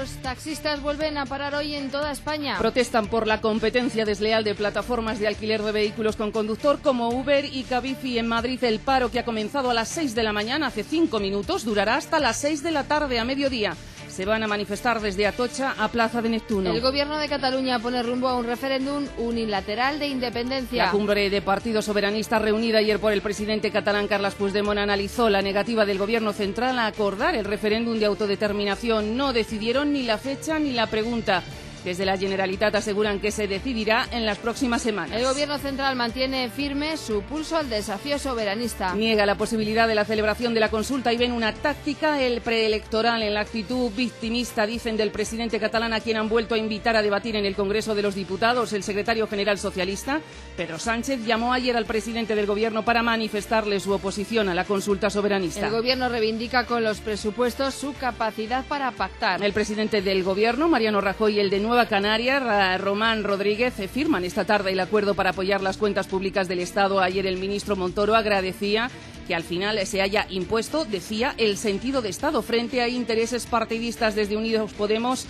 Los taxistas vuelven a parar hoy en toda España. Protestan por la competencia desleal de plataformas de alquiler de vehículos con conductor como Uber y Cabify. En Madrid, el paro, que ha comenzado a las 6 de la mañana, hace 5 minutos, durará hasta las 6 de la tarde, a mediodía. Se van a manifestar desde Atocha a Plaza de Neptuno. El Gobierno de Cataluña pone rumbo a un referéndum unilateral de independencia. La cumbre de Partido Soberanista reunida ayer por el presidente catalán Carles Puigdemont analizó la negativa del Gobierno central a acordar el referéndum de autodeterminación. No decidieron ni la fecha ni la pregunta. Desde la Generalitat aseguran que se decidirá en las próximas semanas. El Gobierno central mantiene firme su pulso al desafío soberanista. Niega la posibilidad de la celebración de la consulta y ven una táctica preelectoral en la actitud victimista, dicen, del presidente catalán, a quien han vuelto a invitar a debatir en el Congreso de los Diputados. El secretario general socialista, Pedro Sánchez, llamó ayer al presidente del Gobierno para manifestarle su oposición a la consulta soberanista. El Gobierno reivindica con los presupuestos su capacidad para pactar. El presidente del Gobierno, Mariano Rajoy, y el de Nueva Canaria, Román Rodríguez, firman esta tarde el acuerdo para apoyar las cuentas públicas del Estado. Ayer el ministro Montoro agradecía que al final se haya impuesto, decía, el sentido de Estado frente a intereses partidistas. Desde Unidos Podemos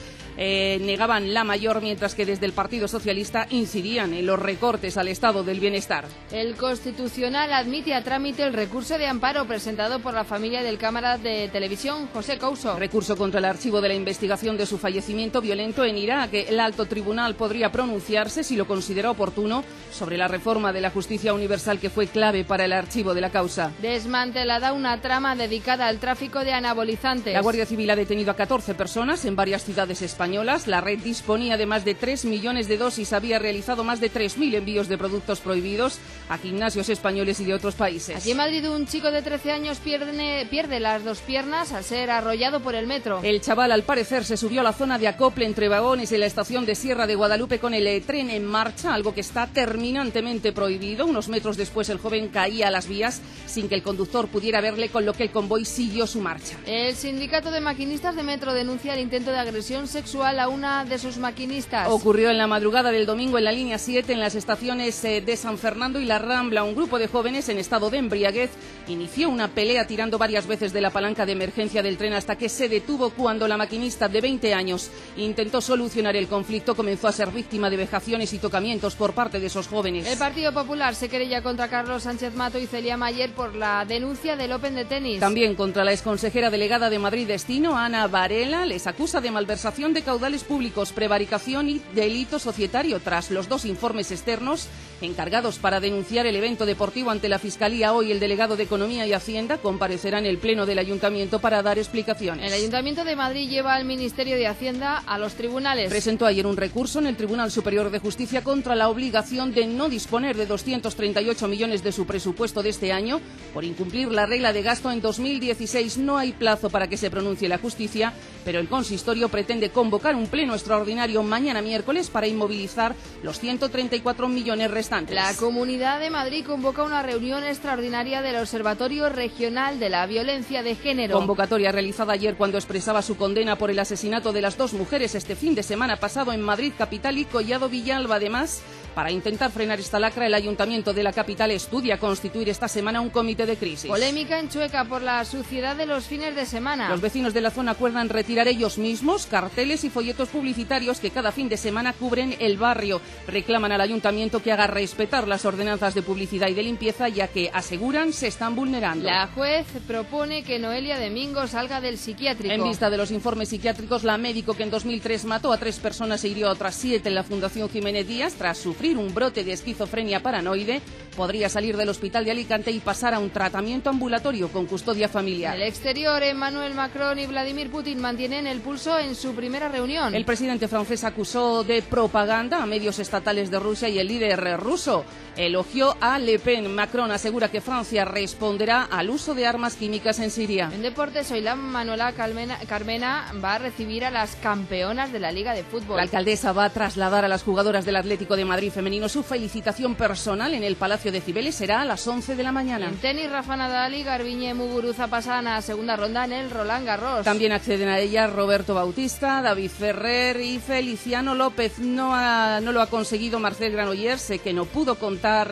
negaban la mayor, mientras que desde el Partido Socialista incidían en los recortes al estado del bienestar. El Constitucional admite a trámite el recurso de amparo presentado por la familia del cámara de televisión José Couso. Recurso contra el archivo de la investigación de su fallecimiento violento en Irak. El alto tribunal podría pronunciarse, si lo considera oportuno, sobre la reforma de la justicia universal que fue clave para el archivo de la causa. Desmantelada una trama dedicada al tráfico de anabolizantes. La Guardia Civil ha detenido a 14 personas en varias ciudades españolas. La red disponía de más de 3 millones de dosis, había realizado más de 3.000 envíos de productos prohibidos a gimnasios españoles y de otros países. Aquí en Madrid, un chico de 13 años pierde las dos piernas al ser arrollado por el metro. El chaval, al parecer, se subió a la zona de acople entre vagones en la estación de Sierra de Guadalupe con el tren en marcha, algo que está terminantemente prohibido. Unos metros después, el joven caía a las vías sin que el conductor pudiera verle, con lo que el convoy siguió su marcha. El sindicato de maquinistas de metro denuncia el intento de agresión sexual a una de sus maquinistas. Ocurrió en la madrugada del domingo en la línea 7, en las estaciones de San Fernando y La Rambla. Un grupo de jóvenes en estado de embriaguez inició una pelea tirando varias veces de la palanca de emergencia del tren hasta que se detuvo. Cuando la maquinista, de 20 años, intentó solucionar el conflicto, comenzó a ser víctima de vejaciones y tocamientos por parte de esos jóvenes. El Partido Popular se querella contra Carlos Sánchez Mato y Celia Mayer por la denuncia del Open de tenis. También contra la exconsejera delegada de Madrid Destino, Ana Varela. Les acusa de malversación de caudales públicos, prevaricación y delito societario, tras los 2 informes externos encargados para denunciar el evento deportivo ante la Fiscalía. Hoy el delegado de Economía y Hacienda comparecerá en el Pleno del Ayuntamiento para dar explicaciones. El Ayuntamiento de Madrid lleva al Ministerio de Hacienda a los tribunales. Presentó ayer un recurso en el Tribunal Superior de Justicia contra la obligación de no disponer de 238 millones de su presupuesto de este año por incumplir la regla de gasto en 2016. No hay plazo para que se pronuncie la justicia, pero el consistorio pretende convocar un pleno extraordinario mañana miércoles para inmovilizar los 134 millones restantes. La Comunidad de Madrid convoca una reunión extraordinaria del Observatorio Regional de la Violencia de Género. Convocatoria realizada ayer cuando expresaba su condena por el asesinato de las 2 mujeres este fin de semana pasado en Madrid capital y Collado Villalba. Además, para intentar frenar esta lacra, el Ayuntamiento de la capital estudia constituir esta semana un comité de crisis. Polémica en Chueca por la suciedad de los fines de semana. Los vecinos de la zona acuerdan retirar ellos mismos carteles y folletos publicitarios que cada fin de semana cubren el barrio. Reclaman al Ayuntamiento que haga respetar las ordenanzas de publicidad y de limpieza, ya que, aseguran, se están vulnerando. La juez propone que Noelia Domingo salga del psiquiátrico. En vista de los informes psiquiátricos, la médico que en 2003 mató a 3 personas e hirió a otras 7 en la Fundación Jiménez Díaz tras sufrir un brote de esquizofrenia paranoide, podría salir del hospital de Alicante y pasar a un tratamiento ambulatorio con custodia familiar. En el exterior, Emmanuel Macron y Vladimir Putin mantienen el pulso en su primera reunión. El presidente francés acusó de propaganda a medios estatales de Rusia y el líder ruso elogió a Le Pen. Macron asegura que Francia responderá al uso de armas químicas en Siria. En deportes, hoy la Manuela Carmena va a recibir a las campeonas de la Liga de Fútbol. La alcaldesa va a trasladar a las jugadoras del Atlético de Madrid femenino su felicitación personal en el Palacio de Cibeles. Será a las 11 de la mañana. En tenis, Rafa Nadal y Garbiñe Muguruza pasan a segunda ronda en el Roland Garros. También acceden a ella Roberto Bautista, David Ferrer y Feliciano López. No lo ha conseguido Marcel Granollers, que no pudo contar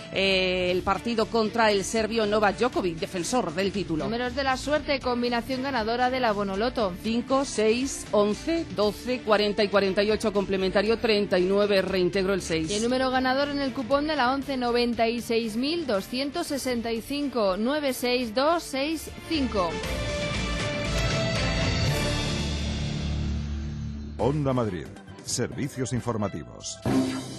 el partido contra el serbio Novak Djokovic, defensor del título. Números de la suerte, combinación ganadora de la Bonoloto. 5, 6, 11, 12, 40 y 48, complementario 39, reintegro el 6. Y el número ganador en el cupón de la 11, 96.265, 96265. Onda Madrid. Servicios informativos.